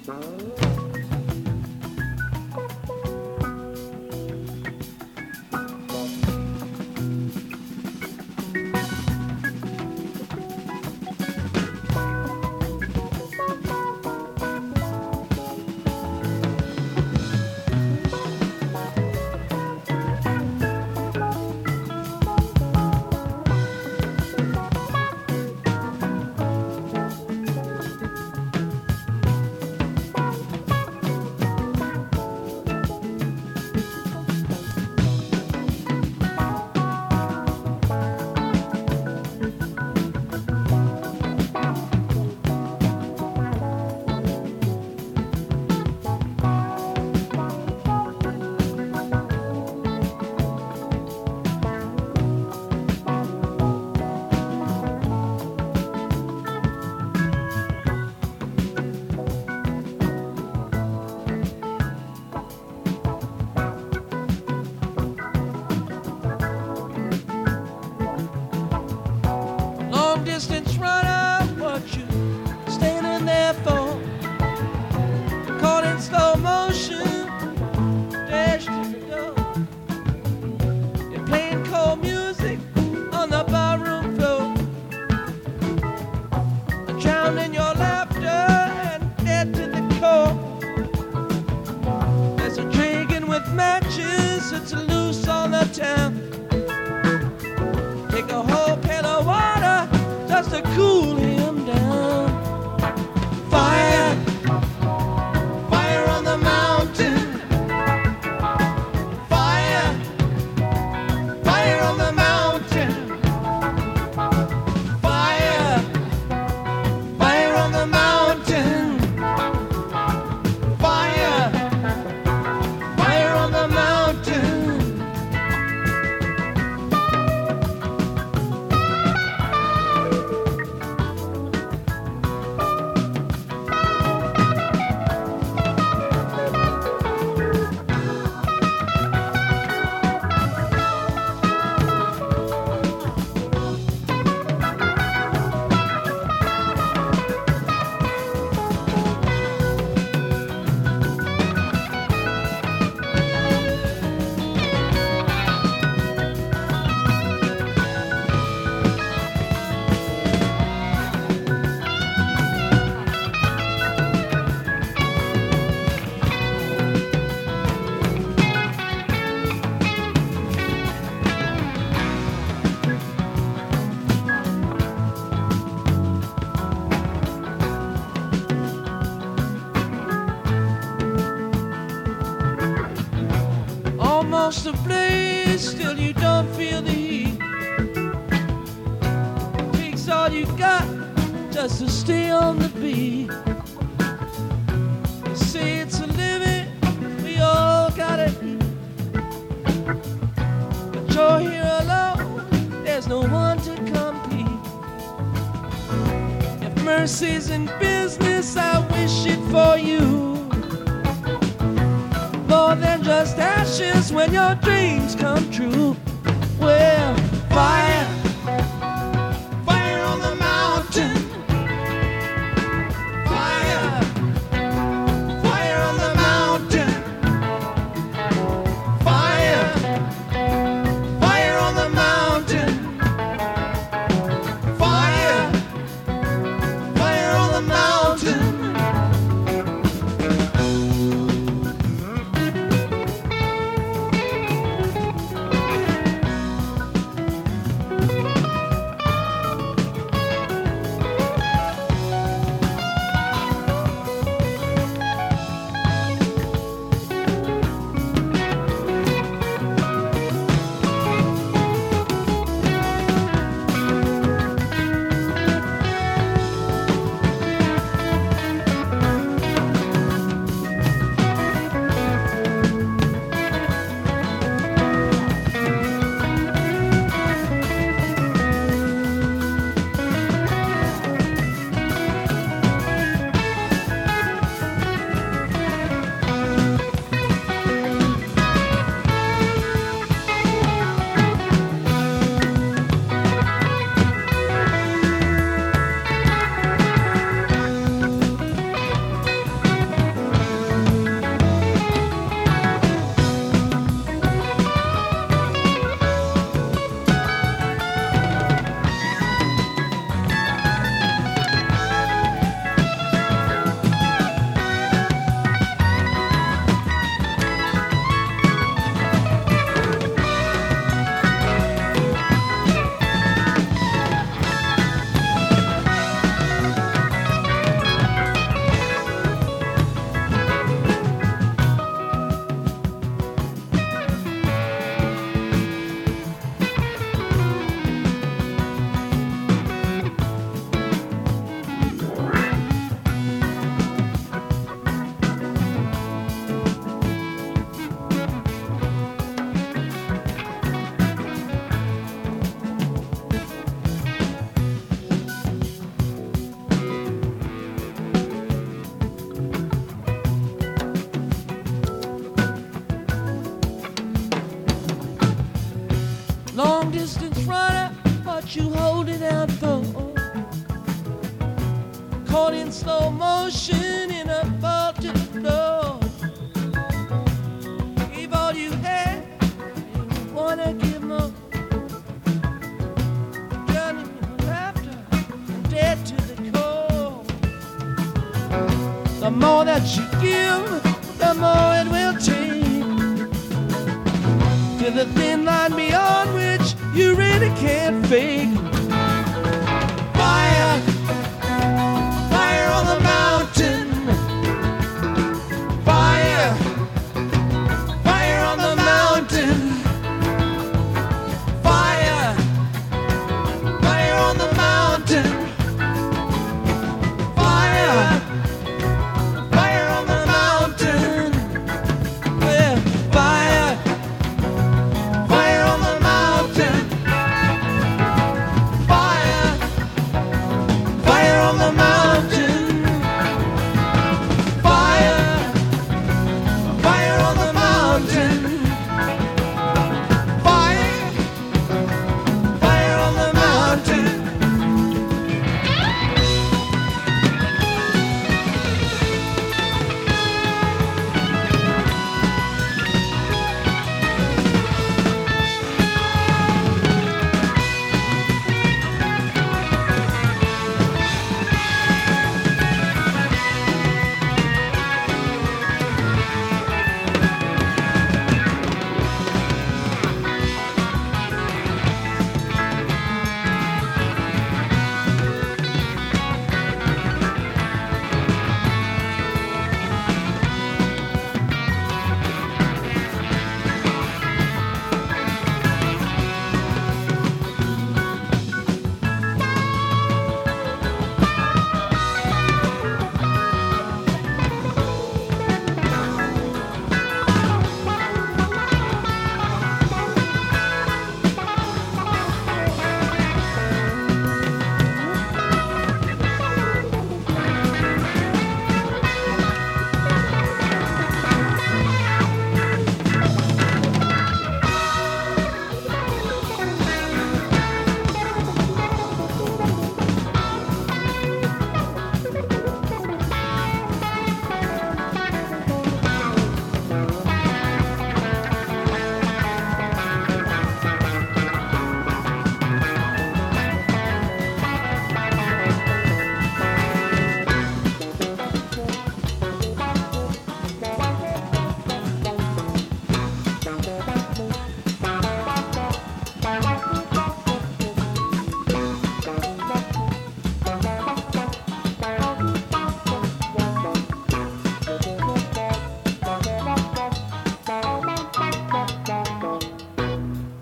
Distance runner, what you standing there for? Caught in slow motion, dash to the door. You're playing cold music on the barroom floor. I drown in your laughter and dead to the core. There's a dragon with matches, it's loose on the town. Take a whole pail of water just to cool him down. Fire, fire on the mountain. Fire, fire on the mountain. Fire, fire on the mountain. Fire, fire on the mountain. Almost ablaze, still you don't feel the heat. Takes all you got just to stay on the beat. You say it's a living, we all gotta eat. But you're here alone, there's no one to compete. If mercy's in business, I wish it for you. More than just ashes when your dreams come true. Well, fire, fire on the mountain. Fire, fire on the mountain. Fire, fire on the mountain. Fire, fire on the mountain. what you hold it out for. Caught in slow motion in a fall to the floor. Gave all you had, you wanna give more. Gunning your laughter, dead to the core. The more that you give, the more it will take. To the thin line beyond which you really can't fake.